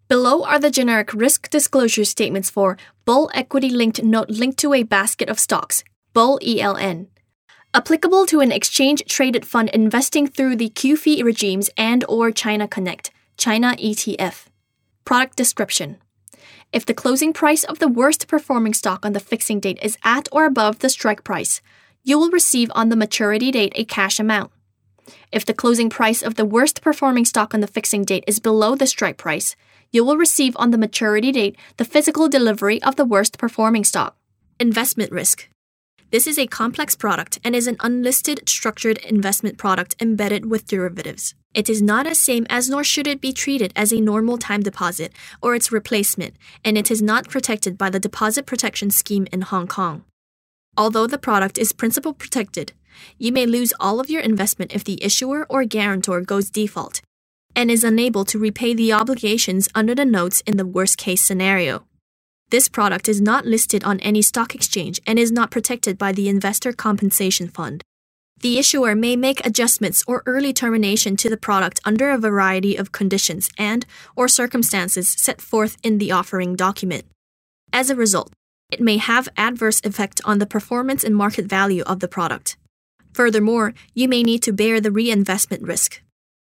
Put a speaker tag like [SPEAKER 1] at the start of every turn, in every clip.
[SPEAKER 1] Below are the generic risk disclosure statements for Bull Equity-Linked Note linked to a basket of stocks, Bull ELN. Applicable to an exchange-traded fund investing through the QFII regimes and/or China Connect, China ETF. Product description. If the closing price of the worst performing stock on the fixing date is at or above the strike price, you will receive on the maturity date a cash amount. If the closing price of the worst performing stock on the fixing date is below the strike price, you will receive on the maturity date the physical delivery of the worst performing stock. Investment risk. This is a complex product and is an unlisted structured investment product embedded with derivatives. It is not as same as nor should it be treated as a normal time deposit or its replacement, and it is not protected by the Deposit Protection Scheme in Hong Kong. Although the product is principal protected, you may lose all of your investment if the issuer or guarantor goes default and is unable to repay the obligations under the notes in the worst-case scenario. This product is not listed on any stock exchange and is not protected by the Investor Compensation Fund. The issuer may make adjustments or early termination to the product under a variety of conditions and/or circumstances set forth in the offering document. As a result, it may have adverse effect on the performance and market value of the product. Furthermore, you may need to bear the reinvestment risk.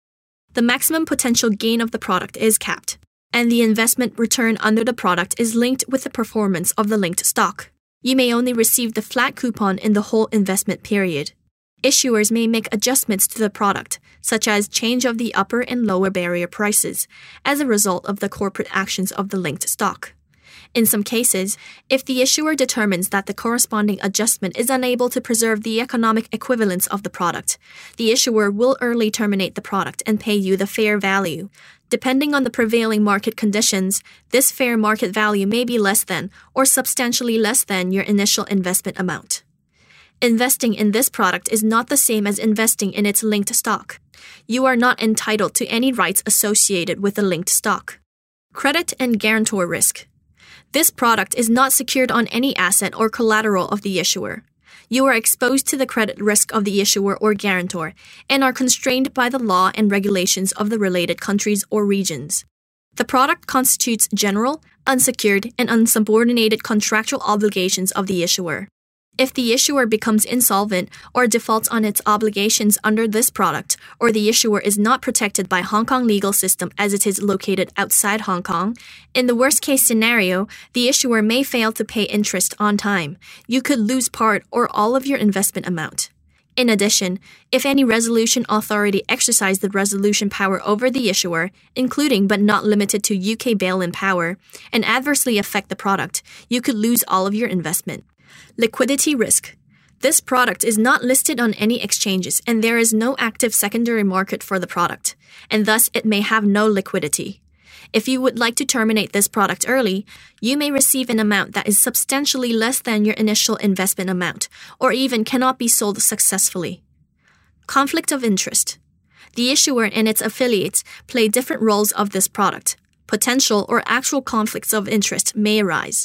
[SPEAKER 1] The maximum potential gain of the product is capped, and the investment return under the product is linked with the performance of the linked stock. You may only receive the flat coupon in the whole investment period. Issuers may make adjustments to the product, such as change of the upper and lower barrier prices, as a result of the corporate actions of the linked stock. In some cases, if the issuer determines that the corresponding adjustment is unable to preserve the economic equivalence of the product, the issuer will early terminate the product and pay you the fair value. Depending on the prevailing market conditions, this fair market value may be less than or substantially less than your initial investment amount. Investing in this product is not the same as investing in its linked stock. You are not entitled to any rights associated with the linked stock. Credit and guarantor risk. This product is not secured on any asset or collateral of the issuer. You are exposed to the credit risk of the issuer or guarantor and are constrained by the law and regulations of the related countries or regions. The product constitutes general, unsecured, and unsubordinated contractual obligations of the issuer. If the issuer becomes insolvent or defaults on its obligations under this product, or the issuer is not protected by Hong Kong legal system as it is located outside Hong Kong, in the worst-case scenario, the issuer may fail to pay interest on time. You could lose part or all of your investment amount. In addition, if any resolution authority exercise the resolution power over the issuer, including but not limited to UK bail-in power, and adversely affect the product, you could lose all of your investment. Liquidity risk. This product is not listed on any exchanges and there is no active secondary market for the product, and thus it may have no liquidity. If you would like to terminate this product early, you may receive an amount that is substantially less than your initial investment amount, or even cannot be sold successfully. Conflict of interest. The issuer and its affiliates play different roles of this product. Potential or actual conflicts of interest may arise.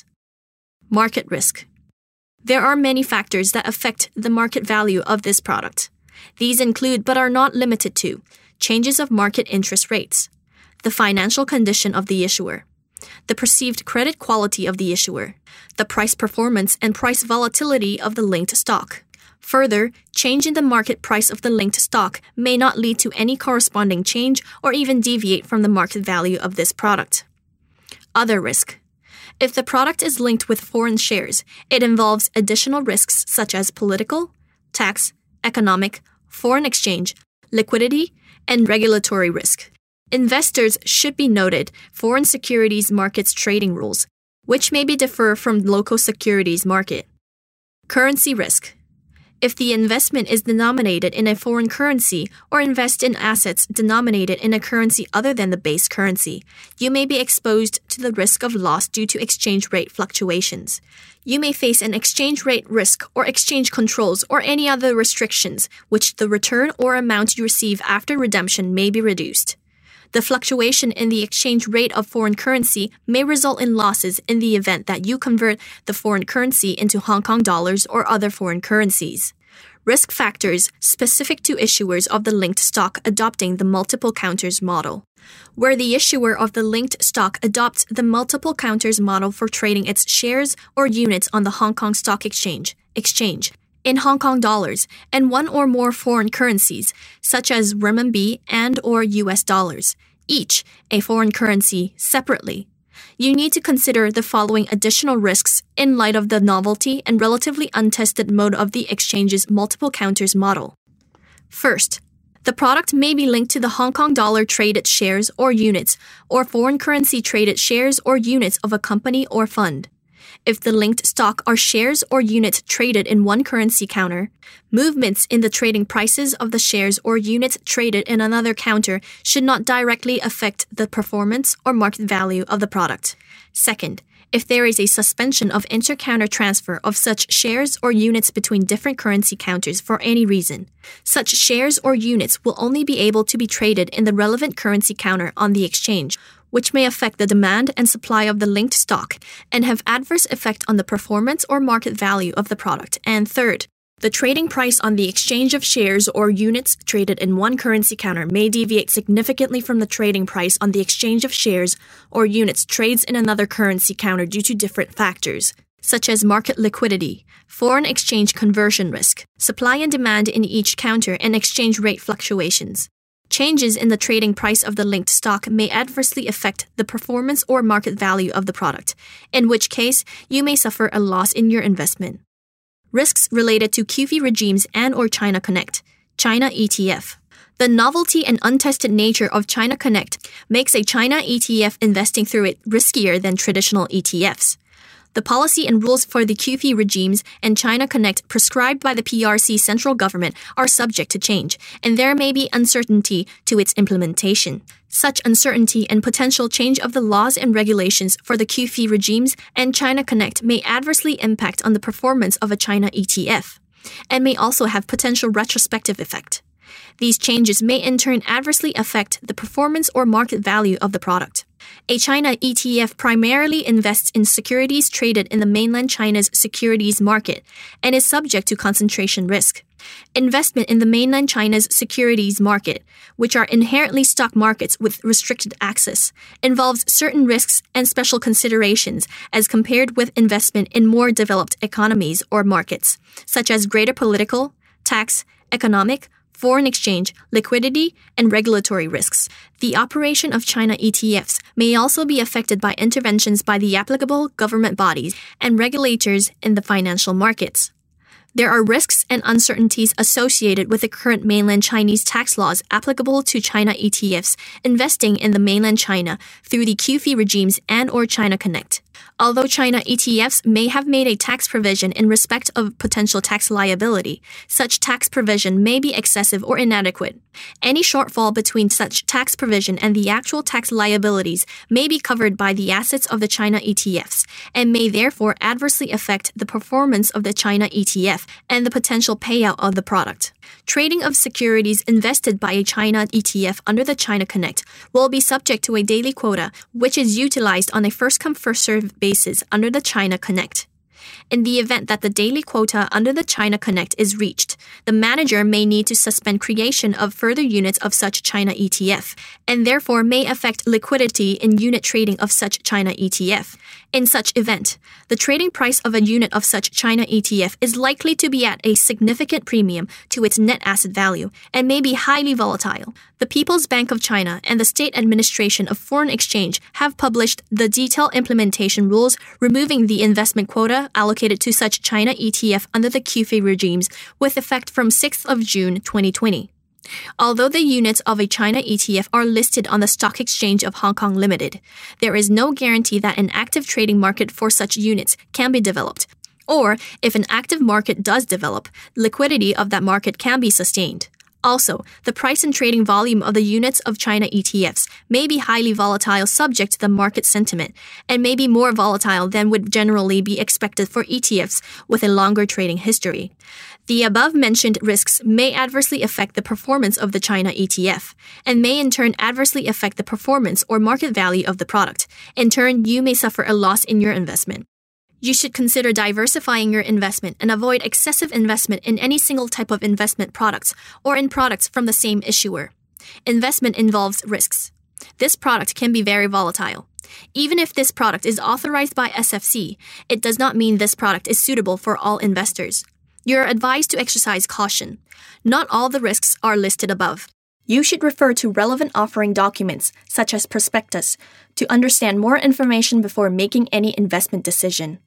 [SPEAKER 1] Market risk. There are many factors that affect the market value of this product. These include, but are not limited to, changes of market interest rates, the financial condition of the issuer, the perceived credit quality of the issuer, the price performance and price volatility of the linked stock. Further, change in the market price of the linked stock may not lead to any corresponding change or even deviate from the market value of this product. Other risk. If the product is linked with foreign shares, it involves additional risks such as political, tax, economic, foreign exchange, liquidity, and regulatory risk. Investors should be noted foreign securities markets trading rules, which may be differ from local securities market. Currency risk. If the investment is denominated in a foreign currency or invest in assets denominated in a currency other than the base currency, you may be exposed to the risk of loss due to exchange rate fluctuations. You may face an exchange rate risk or exchange controls or any other restrictions, which the return or amount you receive after redemption may be reduced. The fluctuation in the exchange rate of foreign currency may result in losses in the event that you convert the foreign currency into Hong Kong dollars or other foreign currencies. Risk factors specific to issuers of the linked stock adopting the multiple counters model. Where the issuer of the linked stock adopts the multiple counters model for trading its shares or units on the Hong Kong Stock Exchange in Hong Kong dollars and one or more foreign currencies, such as renminbi and/or US dollars, each a foreign currency separately. You need to consider the following additional risks in light of the novelty and relatively untested mode of the exchange's multiple counters model. First, the product may be linked to the Hong Kong dollar traded shares or units or foreign currency traded shares or units of a company or fund. If the linked stock are shares or units traded in one currency counter, movements in the trading prices of the shares or units traded in another counter should not directly affect the performance or market value of the product. Second, if there is a suspension of inter-counter transfer of such shares or units between different currency counters for any reason, such shares or units will only be able to be traded in the relevant currency counter on the exchange, which may affect the demand and supply of the linked stock and have adverse effect on the performance or market value of the product. And third, the trading price on the exchange of shares or units traded in one currency counter may deviate significantly from the trading price on the exchange of shares or units trades in another currency counter due to different factors, such as market liquidity, foreign exchange conversion risk, supply and demand in each counter, and exchange rate fluctuations. Changes in the trading price of the linked stock may adversely affect the performance or market value of the product, in which case you may suffer a loss in your investment. Risks related to QFII regimes and/or China Connect, China ETF. The novelty and untested nature of China Connect makes a China ETF investing through it riskier than traditional ETFs. The policy and rules for the QFII regimes and China Connect prescribed by the PRC central government are subject to change, and there may be uncertainty to its implementation. Such uncertainty and potential change of the laws and regulations for the QFII regimes and China Connect may adversely impact on the performance of a China ETF, and may also have potential retrospective effect. These changes may in turn adversely affect the performance or market value of the product. A China ETF primarily invests in securities traded in the mainland China's securities market and is subject to concentration risk. Investment in the mainland China's securities market, which are inherently stock markets with restricted access, involves certain risks and special considerations as compared with investment in more developed economies or markets, such as greater political, tax, economic, foreign exchange, liquidity, and regulatory risks. The operation of China ETFs may also be affected by interventions by the applicable government bodies and regulators in the financial markets. There are risks and uncertainties associated with the current mainland Chinese tax laws applicable to China ETFs investing in the mainland China through the QFII regimes and/or China Connect. Although China ETFs may have made a tax provision in respect of potential tax liability, such tax provision may be excessive or inadequate. Any shortfall between such tax provision and the actual tax liabilities may be covered by the assets of the China ETFs and may therefore adversely affect the performance of the China ETF and the potential payout of the product. Trading of securities invested by a China ETF under the China Connect will be subject to a daily quota, which is utilized on a first-come, first-served basis under the China Connect. In the event that the daily quota under the China Connect is reached, the manager may need to suspend creation of further units of such China ETF, and therefore may affect liquidity in unit trading of such China ETF. In such event, the trading price of a unit of such China ETF is likely to be at a significant premium to its net asset value and may be highly volatile. The People's Bank of China and the State Administration of Foreign Exchange have published the detailed implementation rules removing the investment quota allocated to such China ETF under the QFII regimes with effect from 6th of June 2020. Although the units of a China ETF are listed on the Stock Exchange of Hong Kong Limited, there is no guarantee that an active trading market for such units can be developed, or if an active market does develop, liquidity of that market can be sustained. Also, the price and trading volume of the units of China ETFs may be highly volatile subject to the market sentiment and may be more volatile than would generally be expected for ETFs with a longer trading history. The above-mentioned risks may adversely affect the performance of the China ETF and may in turn adversely affect the performance or market value of the product. In turn, you may suffer a loss in your investment. You should consider diversifying your investment and avoid excessive investment in any single type of investment products or in products from the same issuer. Investment involves risks. This product can be very volatile. Even if this product is authorized by SFC, it does not mean this product is suitable for all investors. You are advised to exercise caution. Not all the risks are listed above. You should refer to relevant offering documents, such as prospectus, to understand more information before making any investment decision.